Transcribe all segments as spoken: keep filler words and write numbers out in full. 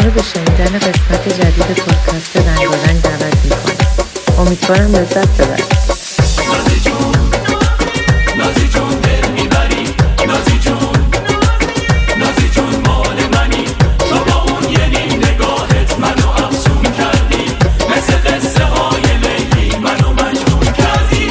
رو به شنیدن قسمت جدید پادکست رنگارنگ دعوت می‌کنم. امیدوارم لذت ببرید. نازی جون نازی جون دل میبری، نازی جون نازی جون مال منی، تو با اون یه نیم نگاهت منو افسون کردی، مثل قصه های لیلی منو مجنون کردی.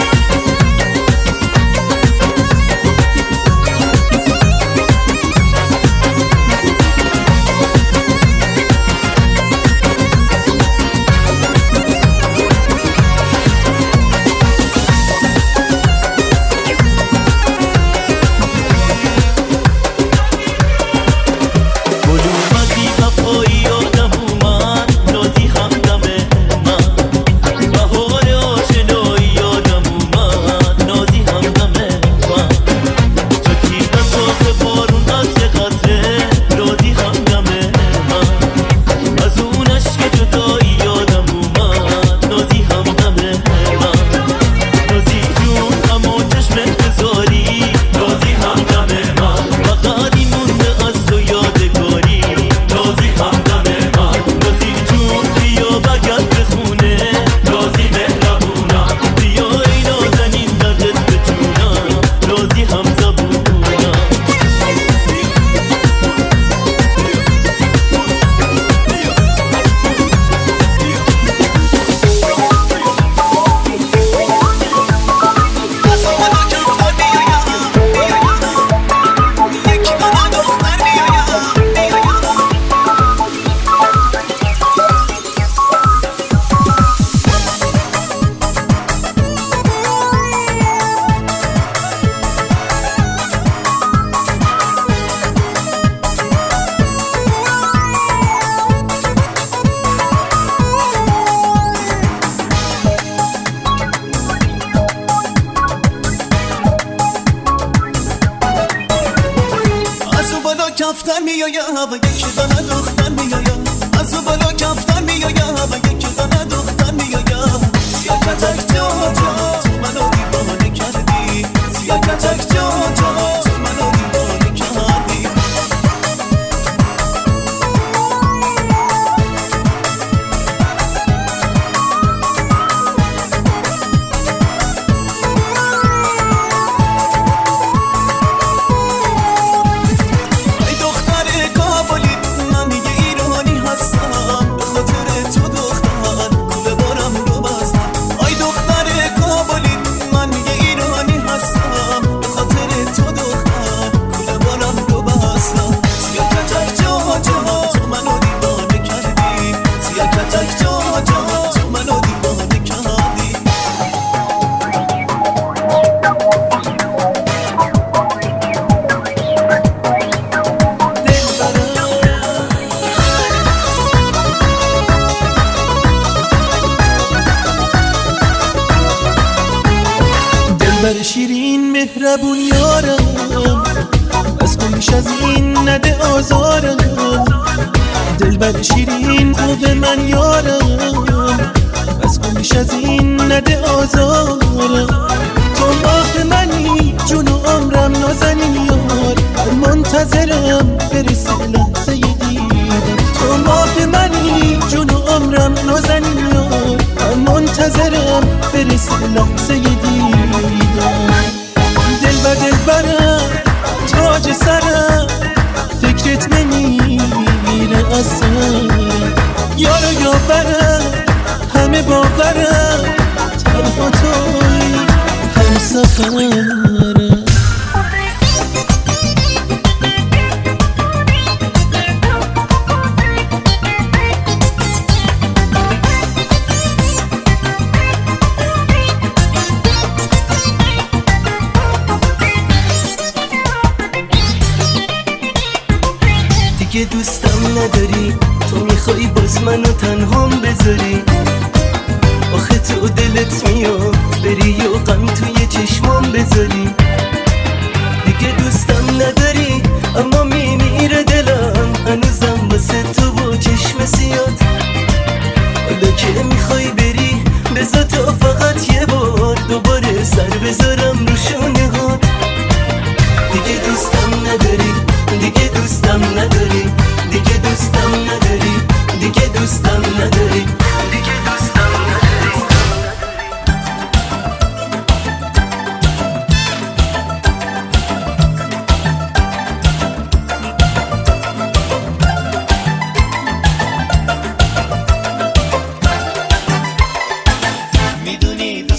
کفتن میایم و یکی دانه دختر میایم، از او بالا کفتن میایم و یکی دانه دختر میایم. سیاه کتک جا جا تو منو دیوانه کردی، سیاه کتک جا جا تو منو دیوانه کردی. بر شیرین مهربون یارم، از کن بیش از این نده آزارم. دل بر شیرین خوب من یارم، از کن بیش از این نده آزارم. تو ماه منی جون و عمرم نازنین یار، منتظرم برسه لحظه دیدم. تو ماه منی جون و عمرم نازنین یار، منتظرم برسه لحظه دیدم. دل و دل برم تاج سرم، فکرت نمیره از سرم. یارو یاورم همه باورم، تنها توی هم سفرم. دیگه دوستم نداری، تو میخوای باز منو تنهام بذاری. آخه تو دلت میاد بری و غم توی چشمام بذاری. دیگه دوستم نداری اما میمیره دلم، هنوزم واسه تو با چشم سیاد. حالا که میخوای بری بذار تا فقط یه بار دوباره سر بذارم رو شونه هات. دیگه دوستم نداری، دیگه دوستم نداری، دیگه دوستم نداری.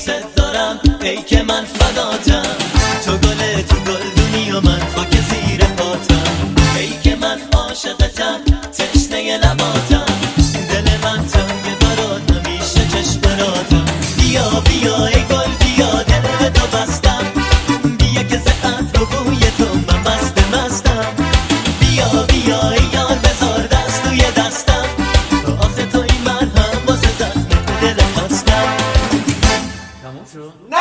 دوست دارم ای که من فداتم، تو گل تو گلدونی و من خاک زیر پاتم، ای که من عاشقتم تشنه لباتم، دل من تنگ برات همیشه چشمراتم، بیا بیا ای گل بیا دل تو بستم، بیا که زعت رو بوی تو من مست مستم، بیا بیا ای یار بذار دست توی دستم، آخه تو این من هم واسه زخم دل خستم. تموم شد؟ نه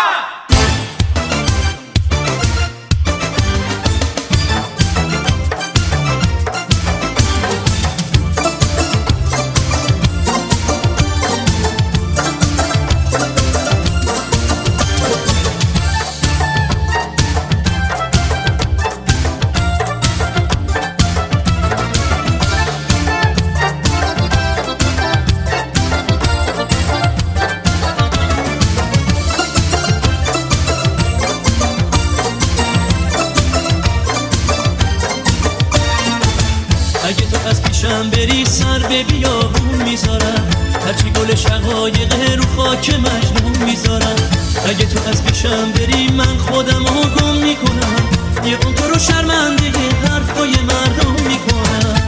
اگه تو از پیشم بری سر به بیابون میذارم، هرچی گل شقایق رو خاک مجنون میذارم، اگه تو از پیشم بری من خودم رو گم میکنم، یه اون تو رو شرمنده حرفای مردم میکنم،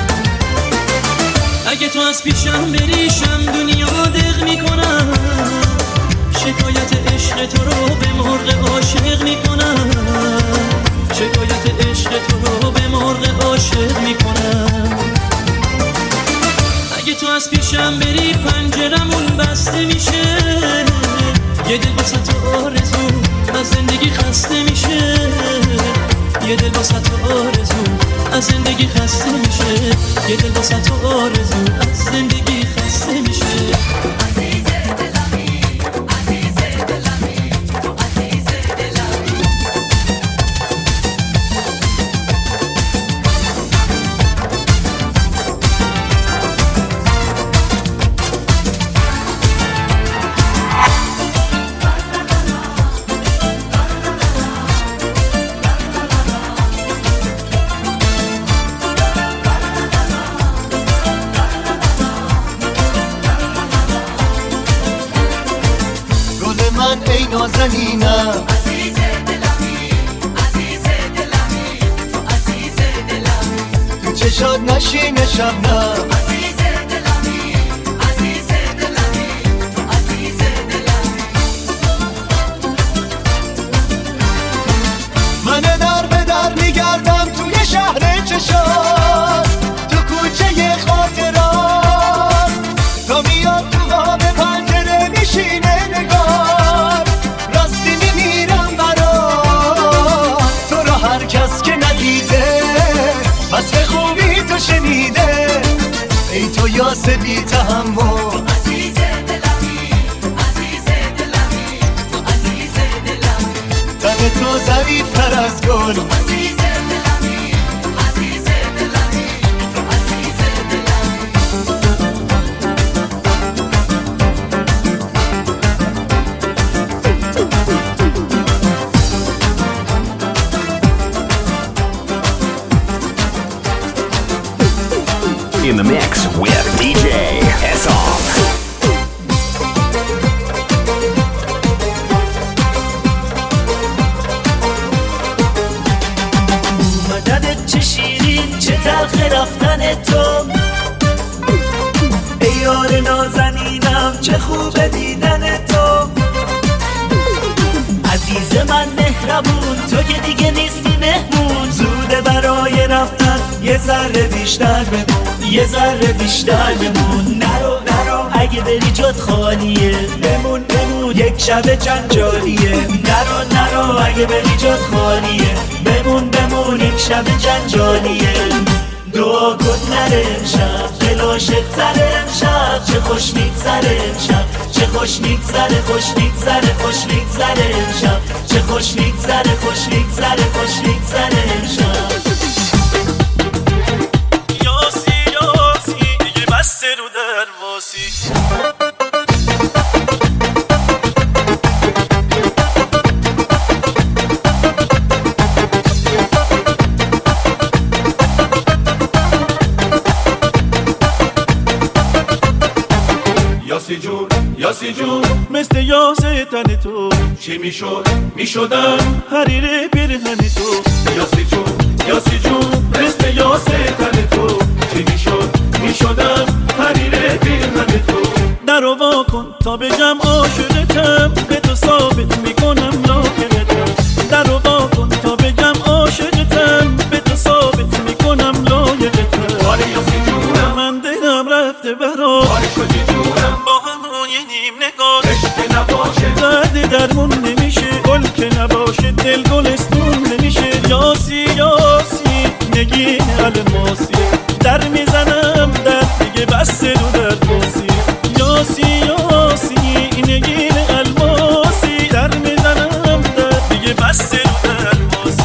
اگه تو از پیشم بری شم دنیا دق میکنم، شکایت عشق تو رو به مرغ عاشق میکنم، شکایت عشق تو رو به مرغ عاشق میکنم، اگه تو از پیشم بری پنجرمون بسته میشه، یه دل واسه تو آرزو از زندگی خسته میشه، یه دل واسه تو آرزو از زندگی خسته میشه، یه دل واسه تو آرزو از زندگی خسته میشه. ای نازنینم عزیز دلمی عزیز دلمی تو عزیز دلمی تو چشات نشین شبنم عزیز دلمی عزیز دلمی تو عزیز دلمی من در به در میگردم توی شهر چشات، تو کوچه خاطرات، تا میاد تو قاب پنجره میشینه نگار، راستی میمیرم برات، تو رو هر کس که ندیده وصف خوبی تو شنیده، ای تو یاس بی تحمل عزیز دلمی عزیز دلمی تو عزیز دلمی تن تو ظریف‌تر از گل عزیز دلمی عزیز دلمی تو عزیز دلمی In the mix with دی جی Esam. اومدنت چه شیرین چه تلخ رفتن تو، ای یار نازنینم چه خوب دیدن تو، عزیز من مهربون تو که دیگه نیستی مهمون، زوده برای رفتن یه ذره بیشتر بمون، یه ذره بیشتر بمون، نرو نرو اگه بری جات خالیه، بمون بمون یک شب جنجالیه، نرو نرو اگه بری جات خالیه، بمون بمون یک شب جنجالیه، دعا کن نره امشب دل عاشق‌تره امشب، چه خوش میگذره امشب، چه خوش میگذره خوش میگذره خوش میگذره امشب، چه خوش میگذره خوش میگذره خوش میگذره امشب. یاسی یاسی دیگه بسته رو درواسی، یاسی جون یاسی جون مثل یاسه تن تو چی میشد میشدم حریر پیرهن تو یاسی جون یاسی جون مثل یاسه تن تو چی میشد میشدم حریر پیرهن تو درو وا کن تا بگم عاشقتم به تو ثابت میکنم لاغرتم درو وا کن تا بگم عاشقتم به تو ثابت میکنم لایقتم آره یاسی جونم من دلم رفته برات آره کجی جونم با همون یه نیم نگاه عشق نباشه درد درمون نمیشه گل که نباشه دل گلستون نمیشه یاسی یاسی نگین الماسی در میزنم در دیگه بس رو در باسی یاسی یاسی نگین الماسی در میزنم در دیگه بس رو در باسی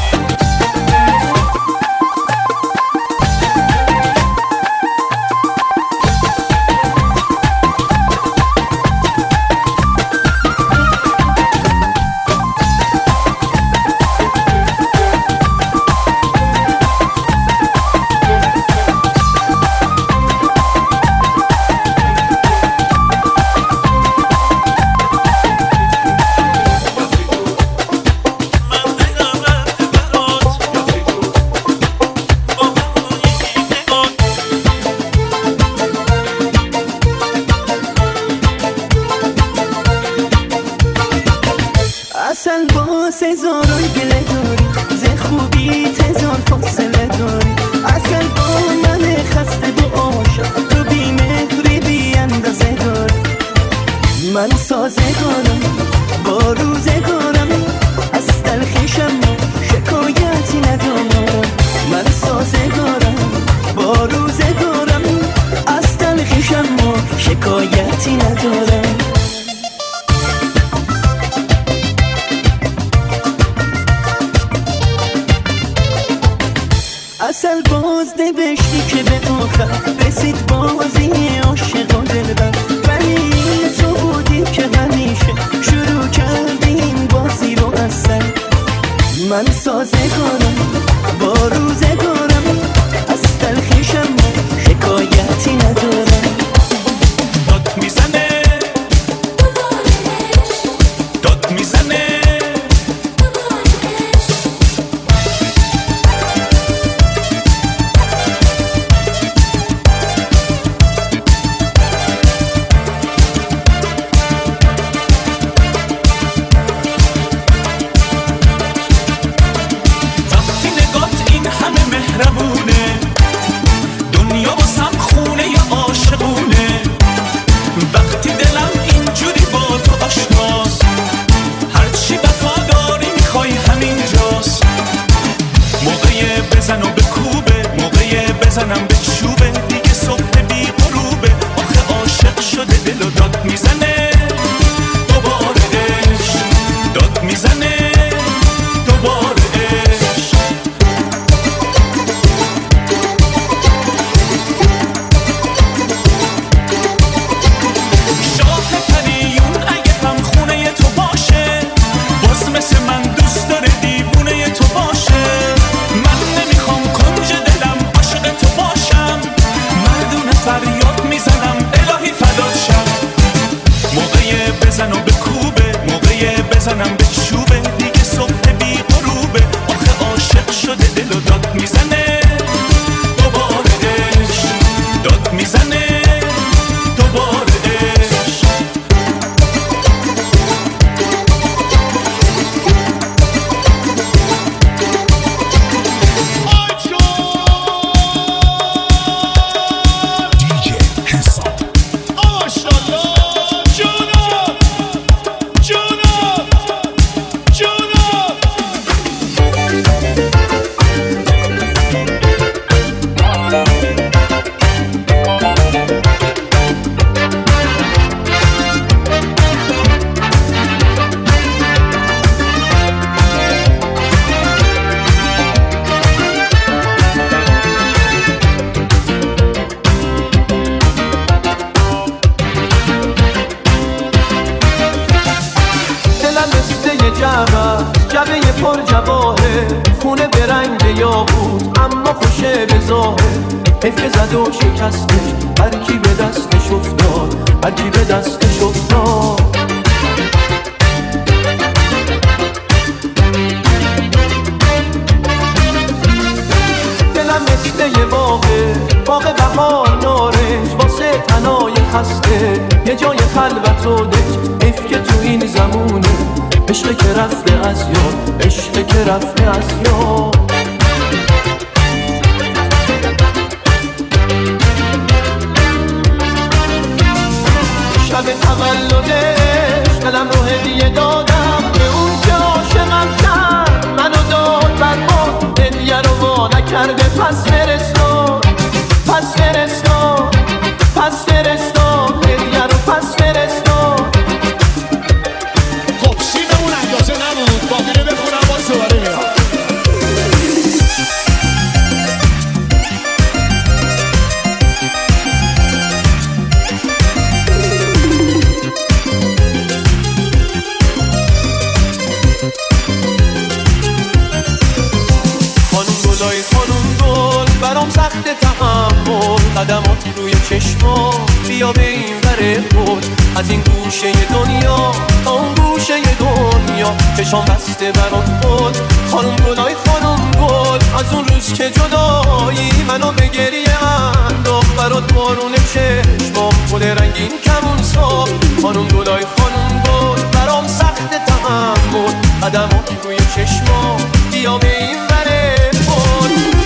اصل باز هزارای گله داری ز خوبی تزار فاصله داری اصل با من خسته با عاشق تو بی مهری بی اندازه داری من سازگارم با روزگارم از تلخیشم شکایتی ندارم من سازگارم با روزگارم از تلخیشم شکایتی ندارم اصل باز نوشتی که به آخر رسید بازی عاشق و دلبر ولی تو بودی که همیشه شروع کردی این بازی رو اصل من سازگارم با روزگارم از تلخیشم شکایتی ندارم داد میزنه داد میزنه بزنم به چوبه دیگه صبح بی غروبه آخه عاشق شده دل و داد میزنه دوباره عشق داد میزنه دوباره عشق شاه پریون اگه هم خونه تو باشه باز مثل من دوست داره دیوونه تو باشه من نمیخوام کنج دلم تو باشم مردونه فریاد میزنم الهی فدات شم موقع بزن و بکوبه موقع بزنم به چوبه دیگه صبح بی غروبه آخه عاشق شده دل و داد میزنه دوباره عشق داد میزنه دوباره عشق خونه به رنگ یاقوت اما خوشه به ظاهر، حیف که زد و شکستش هر کی به دستش افتاد، هر کی به دستش افتاد. دلم مثل یه باغه، باغ بهار نارنج، واسه تنای خسته یه جای خلوت و دج، حیف که تو این زمونه عشق که رفته از یاد، عشق که رفته از یاد. شب تولدش دلم رو هدیه دادم به اون که عاشقم کرد، منو داد برباد، هدیه رو وا نکرده پس فرستاد، پس فرستاد، پس فرستاد، هدیه رو پس فرستاد. خب سیممون اندازه نبود، باقی رو بخونم باز دوباره میرم. سخت تحمل قدمات روی چشما، بیا به این وره بود از این گوشه دنیا تا اون گوشه دنیا، چشام بسته برات بود خانم گلای خانم گل، از اون روز که جدایی منو به گریه انداخت، برات بارون چشمام گل رنگین کمون ساخت. خانم گلای خانم گل برام سخت تحمل قدمات روی چشما، بیا به این وره بود.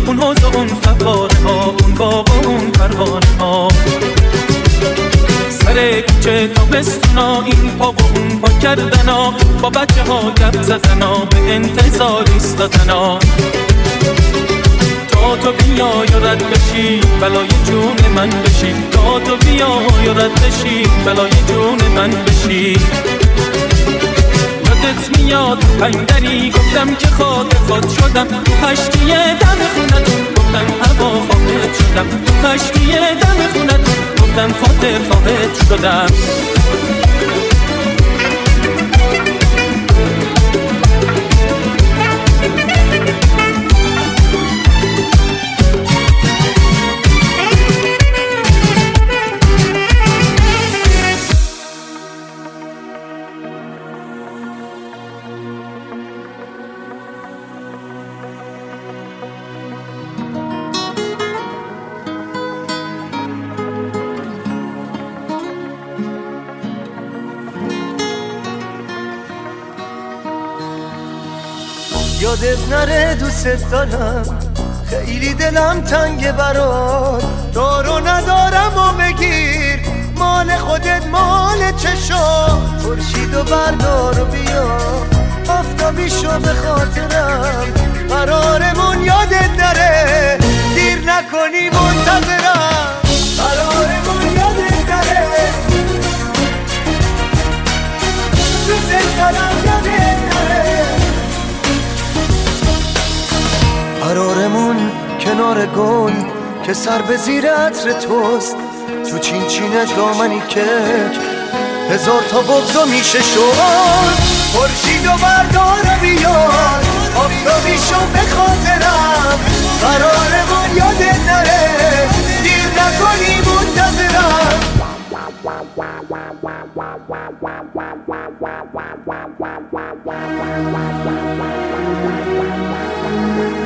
اون حوض و اون فواره ها، اون باغ و اون پروانه ها. سر کوچه تابستونا این پا و اون پا کردنا، با بچه ها گپ زدنا، به انتظار ایستادنا. تا تو بیای و رد بشی بلای جون من بشی، تا تو بیای و رد بشی بلای جون من بشی. یادت میاد پنگری گفتم که خاطر خود شدم، تو کشتی دم خونتون گفتم هوا خواهد شدم، تو کشتی دم خونتون گفتم خاطر خواهد شدم. یادت نره دوست دارم، خیلی دلم تنگه برات. دارو ندارم و بگیر، مال خودت مال چشات. خورشید و بردار و بیا، آفتابی شو به خاطرم. قرارمون یادت نره، دیر نکنی منتظرم. قرارمون یادت نره، دوست دارم یادت نره. قرارمون کنار گل که سر به زیر عطر توست، تو چین چینه دامنی که هزار تا بغضا میشه شد. خورشید و بردار و بیار، آفتابی شو به خاطرم. قرارمون یادت نره، دیر نکنی منتظرم.